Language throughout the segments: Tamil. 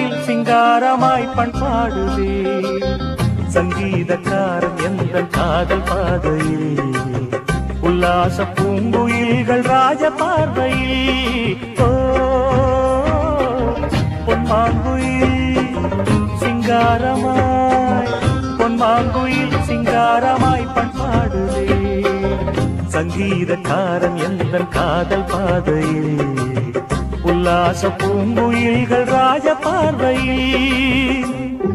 பொன்மாங்குயில் சிங்காரமாய் பண்பாடுதே சங்கீதக்காரன் எந்தன் காதல் பாதையில் உல்லாச பூங்குயில்கள் ராஜ பார்வையில் பொன்மாங்குயில் சிங்காரமாய் பொன்மாங்குயில் சிங்காரமாய் பண்பாடுதே சங்கீதக்காரன் எந்தன் காதல் பாதையில் உல்லாச பூங்குயில்கள் ராஜ பார்வையில்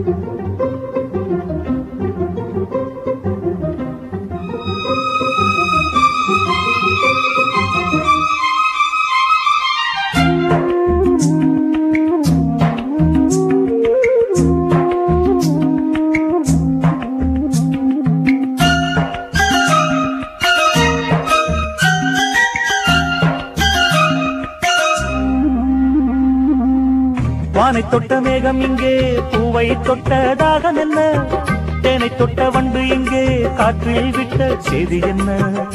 வானை தொட்ட மேகம் இங்கே பூவை தொட்ட தாகம் என்ன தேனை தொட்ட வண்டு இங்கே காற்றில் விட்ட செய்தி என்ன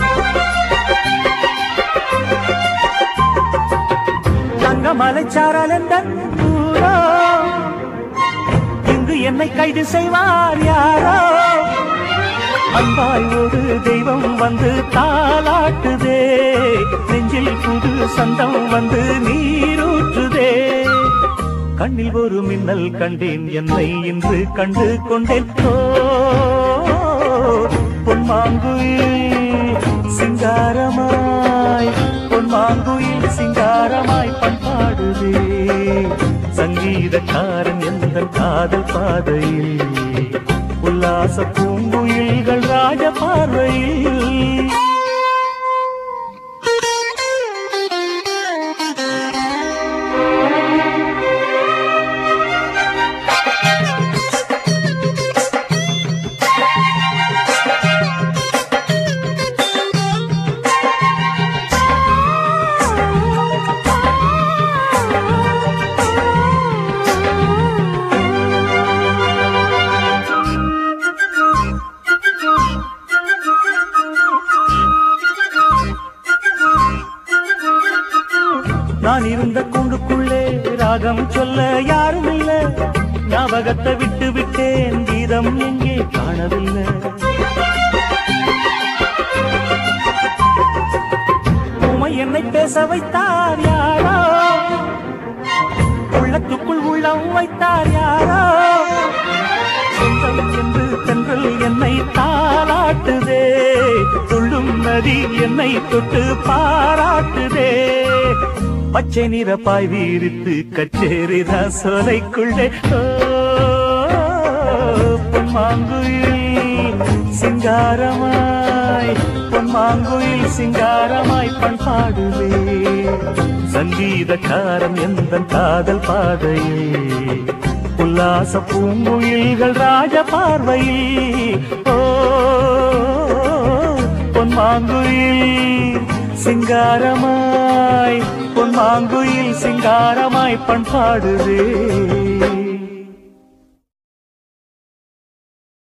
தங்கமலைச்சாரல் என்ற ஊரோ இங்கு என்னை கைது செய்வார் யாரோ அன்பாய் ஒரு தெய்வம் வந்து தாலாட்டுதே நெஞ்சில் புது சந்தம் வந்து நீரூற்றுதே கண்ணில் ஒரு மின்னல் கண்டேன் என்னை இன்று கண்டு கொண்டேன் பொன்மாங்குயில் சிங்காரமாய் பொன்மாங்குயில் சிங்காரமாய் பண்பாடுதே சங்கீதக்காரன் எந்த காதல் பாதையில் உல்லாச பூங்குயில்கள் ராஜ பார்வையில் நான் இருந்த கூண்டுக்குள்ளே ராகம் சொல்ல யாரும் இல்ல ஞாபகத்தை விட்டு விட்டேன் கீதம் எங்கே காணவில்லை உமை என்னை பேச வைத்தார் யாரோ உள்ளத்துக்குள் உள்ளம் வைத்தார் யாரோ சொந்தம் என்று தென்றல் என்னை தாலாட்டுதே துள்ளும் நதி என்னை தொட்டு பாராட்டுதே பச்சை நிற பாய் வீரித்து கச்சேரிதான் சோலைக்குள்ளே பொன்மாங்குயில் சிங்காரமாய் பொன்மாங்குயில் சிங்காரமாய் பண்பாடுவே சங்கீதக்காரன் எந்த காதல் பாதையில் உல்லாச பூங்குயில்கள் ராஜ பார்வையில் பொன்மாங்குயில் சிங்காரமாய் பொன்மாங்குயில் சிங்காரமாய் பண்பாடுதே